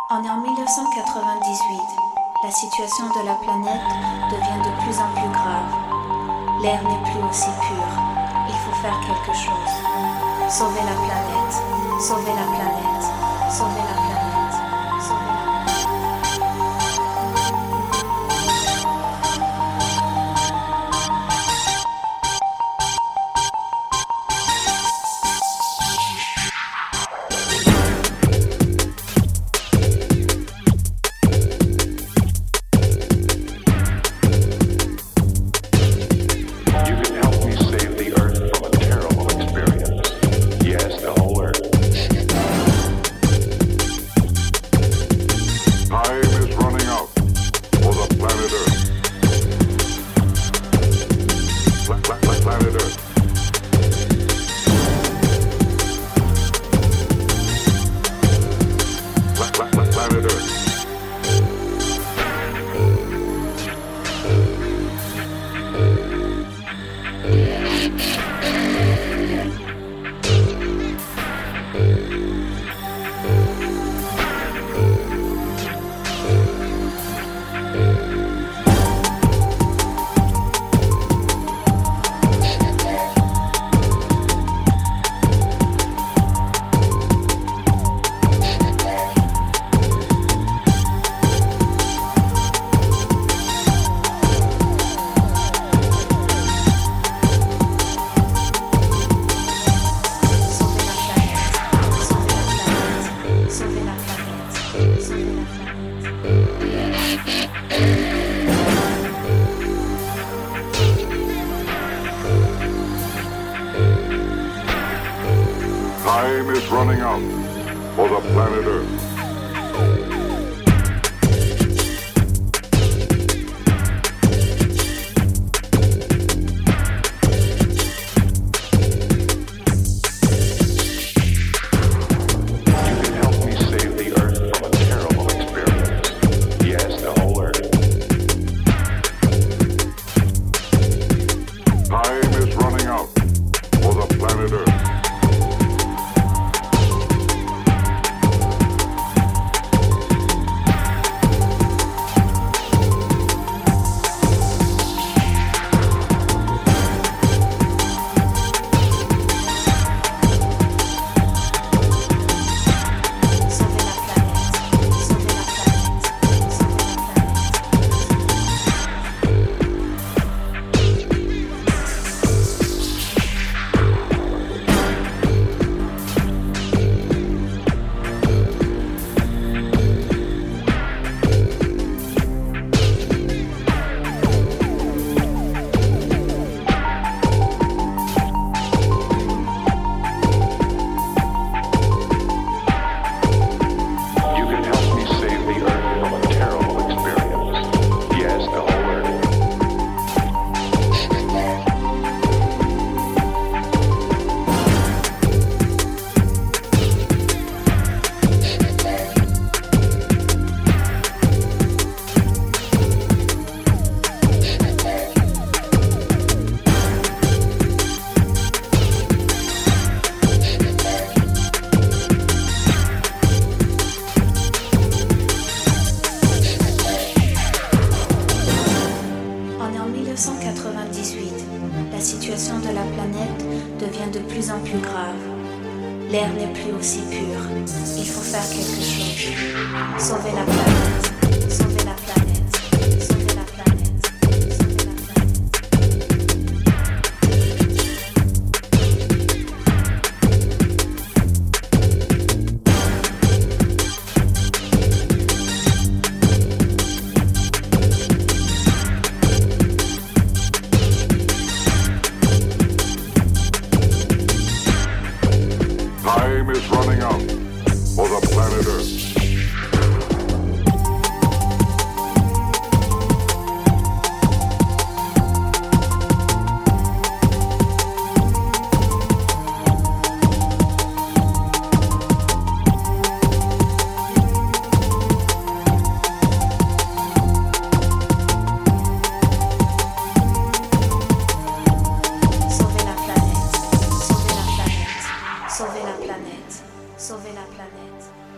On est en 1998. La situation de la planète devient de plus en plus grave. L'air n'est plus aussi pur. Il faut faire quelque chose. Sauver la planète. Sauver la planète. Sauver la planète. Sauver la planète. Time is running out for the planet Earth. La situation de la planète devient de plus en plus grave. L'air n'est plus aussi pur. Il faut faire quelque chose. Sauver la planète. Sauver la planète. Sauver la planète. Time is running out for the planet Earth. Sauver la planète.